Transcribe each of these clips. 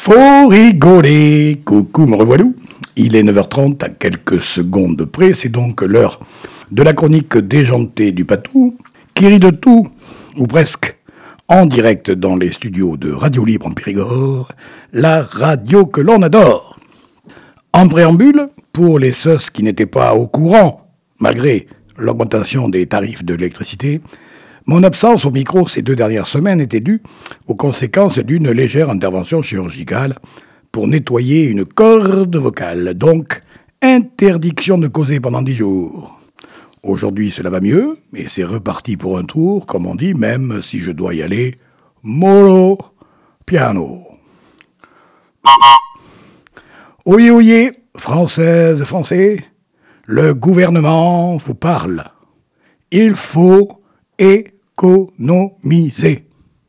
Faut rigoler. Coucou, me revoilà. Il est 9h30 à quelques secondes près. C'est donc l'heure de la chronique déjantée du Patou, qui rit de tout, ou presque, en direct dans les studios de Radio Libre en Périgord, la radio que l'on adore. En préambule, pour les SOS qui n'étaient pas au courant, malgré l'augmentation des tarifs de l'électricité, mon absence au micro ces 2 dernières semaines était due aux conséquences d'une légère intervention chirurgicale pour nettoyer une corde vocale. Donc, interdiction de causer pendant 10 jours. Aujourd'hui, cela va mieux, et c'est reparti pour un tour, comme on dit, même si je dois y aller mollo piano. Oyez, oyez, Françaises, Français, le gouvernement vous parle. Il faut économiser.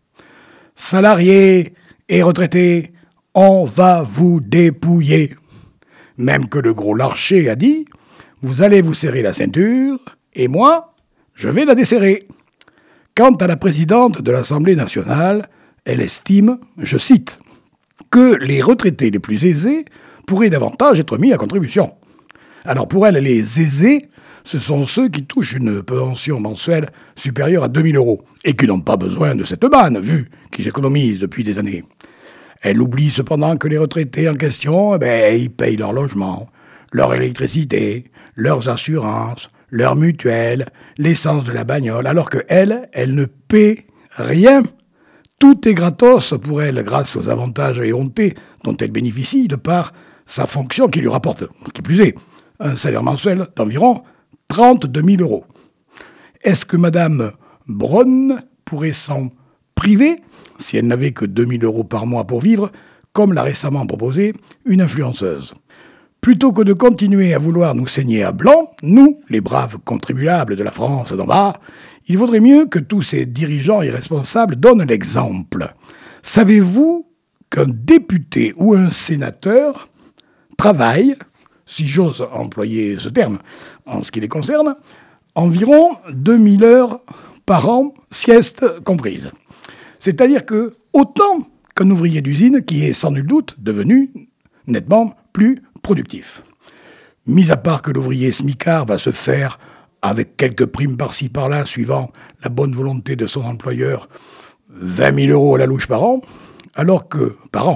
Salariés et retraités, on va vous dépouiller. Même que le gros Larcher a dit, vous allez vous serrer la ceinture, et moi, je vais la desserrer. Quant à la présidente de l'Assemblée nationale, elle estime, je cite, que les retraités les plus aisés pourraient davantage être mis à contribution. Alors pour elle, les aisés, ce sont ceux qui touchent une pension mensuelle supérieure à 2 000 € et qui n'ont pas besoin de cette manne, vu qu'ils économisent depuis des années. Elle oublie cependant que les retraités en question, ils payent leur logement, leur électricité, leurs assurances, leur mutuelle, l'essence de la bagnole, alors qu'elle ne paie rien. Tout est gratos pour elle grâce aux avantages éhontés dont elle bénéficie de par sa fonction qui lui rapporte, qui plus est, un salaire mensuel d'environ 32 000 €. Est-ce que Madame Braun pourrait s'en priver si elle n'avait que 2 000 € par mois pour vivre, comme l'a récemment proposé une influenceuse? Plutôt que de continuer à vouloir nous saigner à blanc, nous, les braves contribuables de la France d'en bas, il vaudrait mieux que tous ces dirigeants irresponsables donnent l'exemple. Savez-vous qu'un député ou un sénateur travaille, si j'ose employer ce terme en ce qui les concerne, environ 2 000 heures par an, sieste comprise. C'est-à-dire que autant qu'un ouvrier d'usine qui est sans nul doute devenu nettement plus productif. Mis à part que l'ouvrier smicard va se faire, avec quelques primes par-ci par-là, suivant la bonne volonté de son employeur, 20 000 € à la louche par an, alors que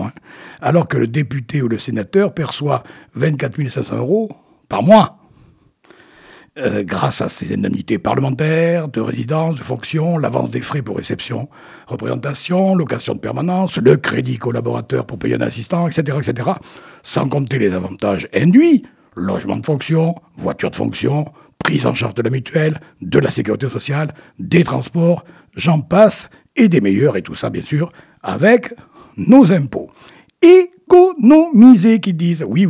le député ou le sénateur perçoit 24 500 € par mois, grâce à ses indemnités parlementaires, de résidence, de fonction, l'avance des frais pour réception, représentation, location de permanence, le crédit collaborateur pour payer un assistant, etc., etc., sans compter les avantages induits, logement de fonction, voiture de fonction, prise en charge de la mutuelle, de la sécurité sociale, des transports, j'en passe, et des meilleurs, et tout ça, bien sûr, avec nos impôts. Économiser, qu'ils disent. Oui,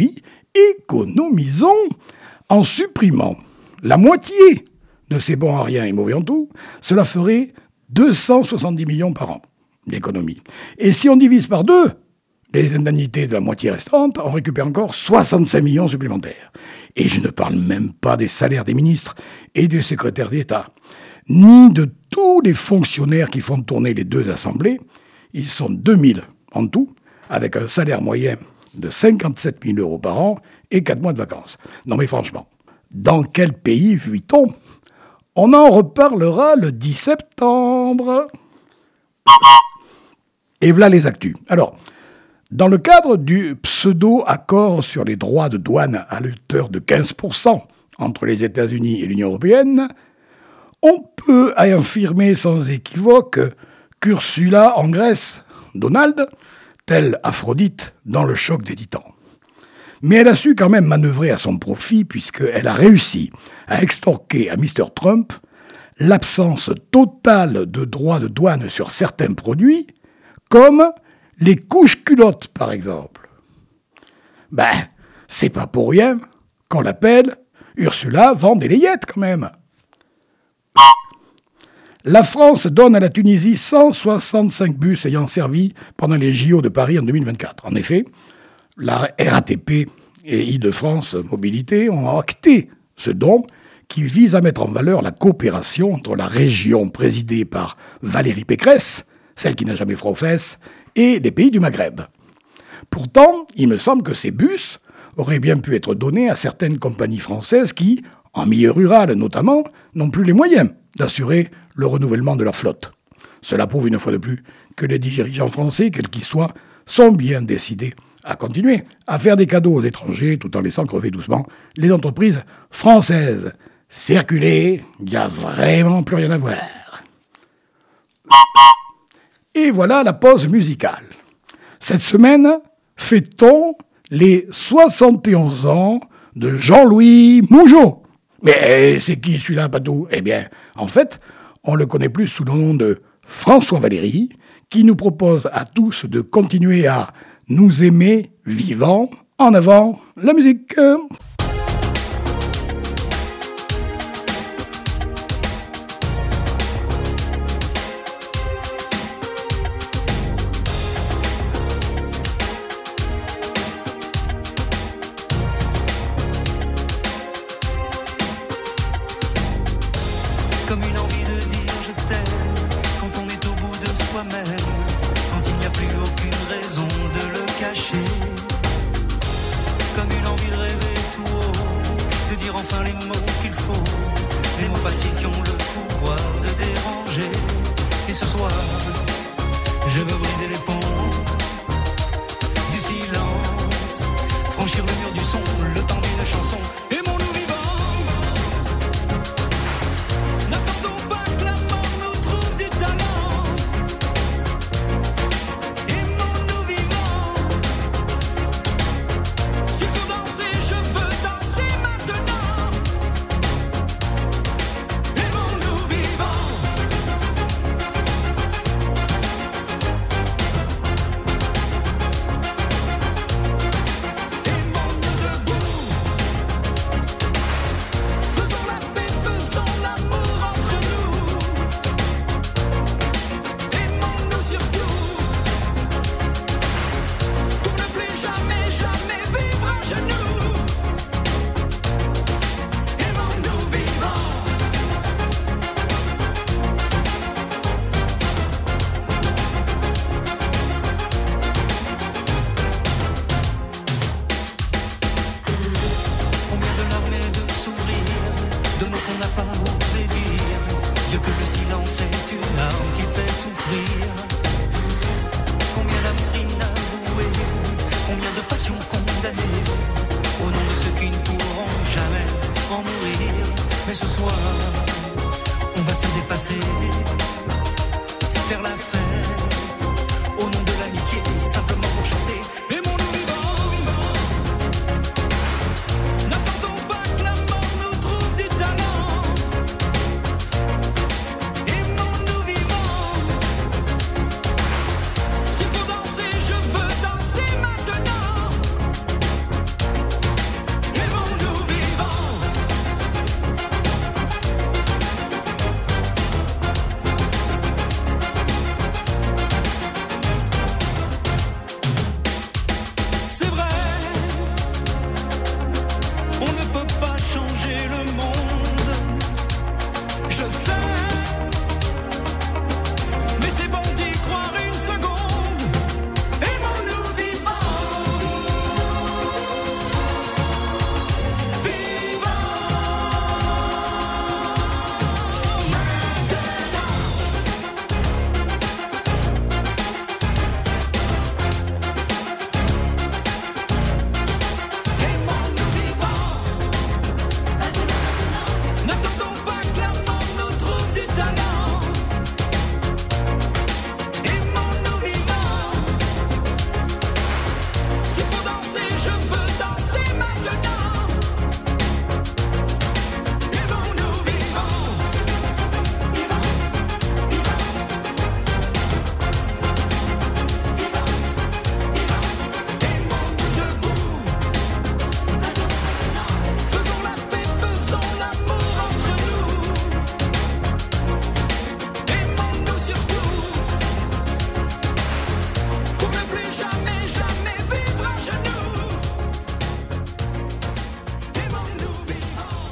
économisons en supprimant la moitié de ces bons à rien et mauvais en tout. Cela ferait 270 millions par an d'économie. Et si on divise par 2 les indemnités de la moitié restante, on récupère encore 65 millions supplémentaires. Et je ne parle même pas des salaires des ministres et des secrétaires d'État, ni de tous les fonctionnaires qui font tourner les 2 assemblées. Ils sont 2000 en tout, avec un salaire moyen de 57 000 € par an et 4 mois de vacances. Non mais franchement, dans quel pays vit-on? On en reparlera le 10 septembre. Et voilà les actus. Alors, dans le cadre du pseudo-accord sur les droits de douane à hauteur de 15% entre les États-Unis et l'Union européenne, on peut affirmer sans équivoque qu'Ursula en Grèce, Donald, telle Aphrodite dans le choc des titans. Mais elle a su quand même manœuvrer à son profit puisqu'elle a réussi à extorquer à Mr. Trump l'absence totale de droits de douane sur certains produits, comme les couches-culottes, par exemple. C'est pas pour rien qu'on l'appelle Ursula vend des layettes, quand même. La France donne à la Tunisie 165 bus ayant servi pendant les JO de Paris en 2024. En effet, la RATP et Île-de-France Mobilité ont acté ce don qui vise à mettre en valeur la coopération entre la région présidée par Valérie Pécresse, celle qui n'a jamais froid aux fesses, et les pays du Maghreb. Pourtant, il me semble que ces bus auraient bien pu être donnés à certaines compagnies françaises qui, en milieu rural notamment, n'ont plus les moyens d'assurer le renouvellement de leur flotte. Cela prouve une fois de plus que les dirigeants français, quels qu'ils soient, sont bien décidés à continuer à faire des cadeaux aux étrangers tout en laissant crever doucement les entreprises françaises. Circuler, il n'y a vraiment plus rien à voir. Et voilà la pause musicale. Cette semaine, fêtons les 71 ans de Jean-Louis Mougeot. Mais c'est qui celui-là, Patou ? Eh bien, en fait, on le connaît plus sous le nom de François Valéry, qui nous propose à tous de continuer à nous aimer vivants. En avant, la musique. Comme une envie de dire je t'aime, quand on est au bout de soi-même, quand il n'y a plus aucune raison de le cacher. Comme une envie de rêver tout haut, de dire enfin les mots qu'il faut, les mots faciles qui ont le pouvoir de déranger. Et ce soir, je veux briser les ponts du silence, franchir le mur du son, le temps d'une chanson. Aimons-nous vivants. N'attendons pas que la mort nous trouve du talent. Aimons-nous vivants. S'il faut danser, je veux danser maintenant. Aimons-nous vivants. Aimons-nous debout. Faisons la paix, faisons l'amour entre nous. Aimons-nous surtout. Pour ne plus jamais, jamais vivre à genoux. Aimons-nous vivants. Combien de larmes et de sourires, de mots qu'on n'a pas osé dire. Dieu que le silence est une arme qui fait souffrir. Combien d'amour inavoué, combien de passions condamnées, au nom de ceux qui ne pourront jamais en mourir. Mais ce soir, on va se dépasser, faire la fête, au nom de l'amitié, simplement pour chanter. Aimons-nous vivants. N'attendons pas que la mort nous trouve du talent. Aimons-nous vivants. S'il faut danser, je veux danser maintenant. Aimons-nous vivants. C'est vrai, on ne peut pas changer le monde. Je sais, mais c'est bon d'y croire une seconde. Aimons-nous vivants. Vivants. Aimons-nous vivants. N'attendons pas que la mort nous trouve du talent. Aimons-nous vivants. S'il faut danser, je veux danser maintenant. Aimons-nous vivants. Vivants, vivants. Vivants, vivants. Aimons-nous debout. Faisons la paix, faisons l'amour entre nous. Aimons-nous surtout. Pour ne plus jamais, jamais vivre à genoux. Aimons-nous vivants.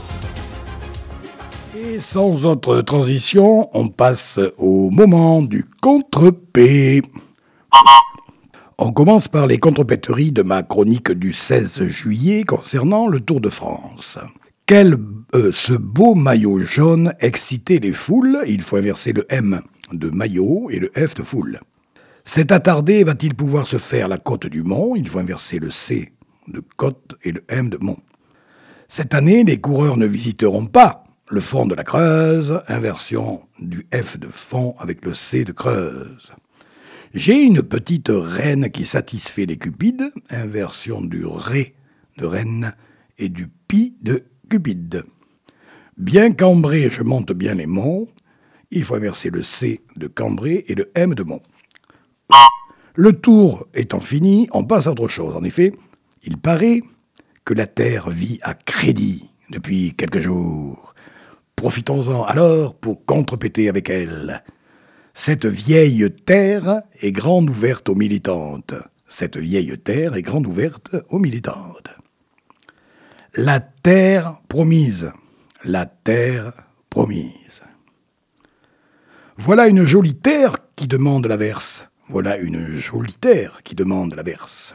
Et sans autre transition, on passe au moment du contre-P. On On commence par les contrepéteries de ma chronique du 16 juillet concernant le Tour de France. Ce beau maillot jaune excitait les foules, il faut inverser le M de maillot et le F de foule. Cet attardé va-t-il pouvoir se faire la côte du Mont, il faut inverser le C de côte et le M de Mont. Cette année, les coureurs ne visiteront pas le fond de la Creuse, inversion du F de fond avec le C de Creuse. J'ai une petite reine qui satisfait les cupides, inversion du Ré de reine et du Pi de Cupide. Bien cambré, je monte bien les monts, il faut inverser le C de cambré et le M de mont. Le tour étant fini, on passe à autre chose. En effet, il paraît que la Terre vit à crédit depuis quelques jours. Profitons-en alors pour contrepéter avec elle. Cette vieille terre est grande ouverte aux militantes. Cette vieille terre est grande ouverte aux militantes. La terre promise. La terre promise. Voilà une jolie terre qui demande la verse. Voilà une jolie terre qui demande la verse.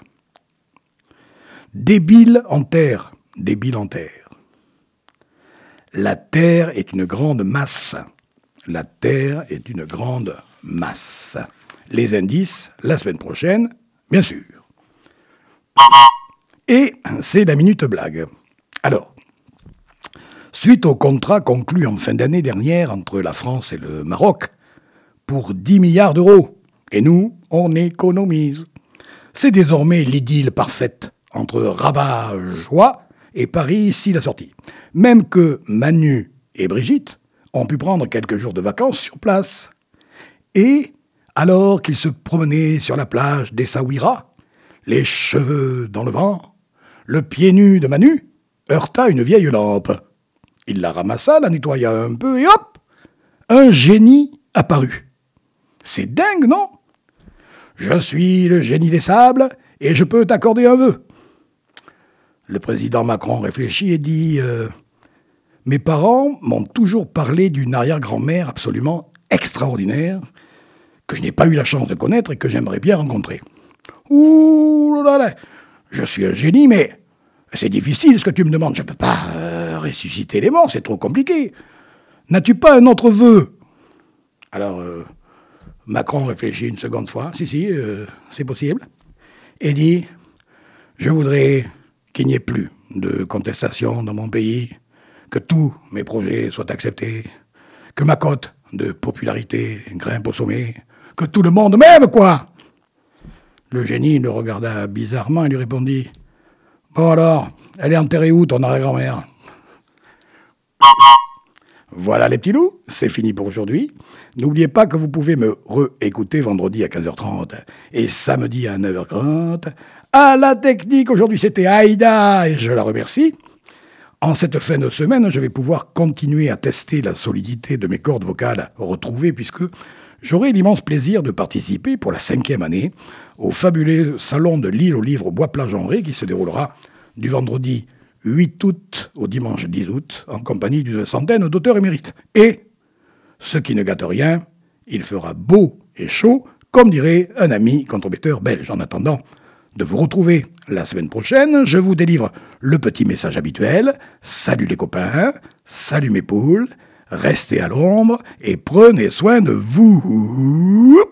Débile en terre. Débile en terre. La terre est une grande masse. La Terre est une grande masse. Les indices, la semaine prochaine, bien sûr. Et c'est la minute blague. Alors, suite au contrat conclu en fin d'année dernière entre la France et le Maroc, pour 10 milliards d'euros, et nous, on économise. C'est désormais l'idylle parfaite entre Rabat-Joie et Paris-Ici la sortie. Même que Manu et Brigitte ont pu prendre quelques jours de vacances sur place. Et, alors qu'ils se promenaient sur la plage d'Essaouira, les cheveux dans le vent, le pied nu de Manu heurta une vieille lampe. Il la ramassa, la nettoya un peu, et hop, un génie apparut. C'est dingue, non? Je suis le génie des sables, et je peux t'accorder un vœu. Le président Macron réfléchit et dit... Mes parents m'ont toujours parlé d'une arrière-grand-mère absolument extraordinaire que je n'ai pas eu la chance de connaître et que j'aimerais bien rencontrer. Ouh là là, je suis un génie, mais c'est difficile ce que tu me demandes. Je ne peux pas ressusciter les morts, c'est trop compliqué. N'as-tu pas un autre vœu? Alors, Macron réfléchit une seconde fois. Si, c'est possible. Et dit, je voudrais qu'il n'y ait plus de contestation dans mon pays, que tous mes projets soient acceptés, que ma cote de popularité grimpe au sommet, que tout le monde m'aime, quoi. Le génie le regarda bizarrement et lui répondit « Bon alors, elle est enterrée où, ton arrière-grand-mère ?» Voilà les petits loups, c'est fini pour aujourd'hui. N'oubliez pas que vous pouvez me réécouter vendredi à 15h30 et samedi à 9h30. À la technique, aujourd'hui c'était Aïda et je la remercie. En cette fin de semaine, je vais pouvoir continuer à tester la solidité de mes cordes vocales retrouvées puisque j'aurai l'immense plaisir de participer pour la 5e année au fabuleux salon de l'île aux livres Bois-Plage-en-Ré qui se déroulera du vendredi 8 août au dimanche 10 août en compagnie d'une centaine d'auteurs émérites. Et, ce qui ne gâte rien, il fera beau et chaud, comme dirait un ami contrepéteur belge. En attendant de vous retrouver la semaine prochaine, je vous délivre le petit message habituel. Salut les copains, salut mes poules, restez à l'ombre et prenez soin de vous.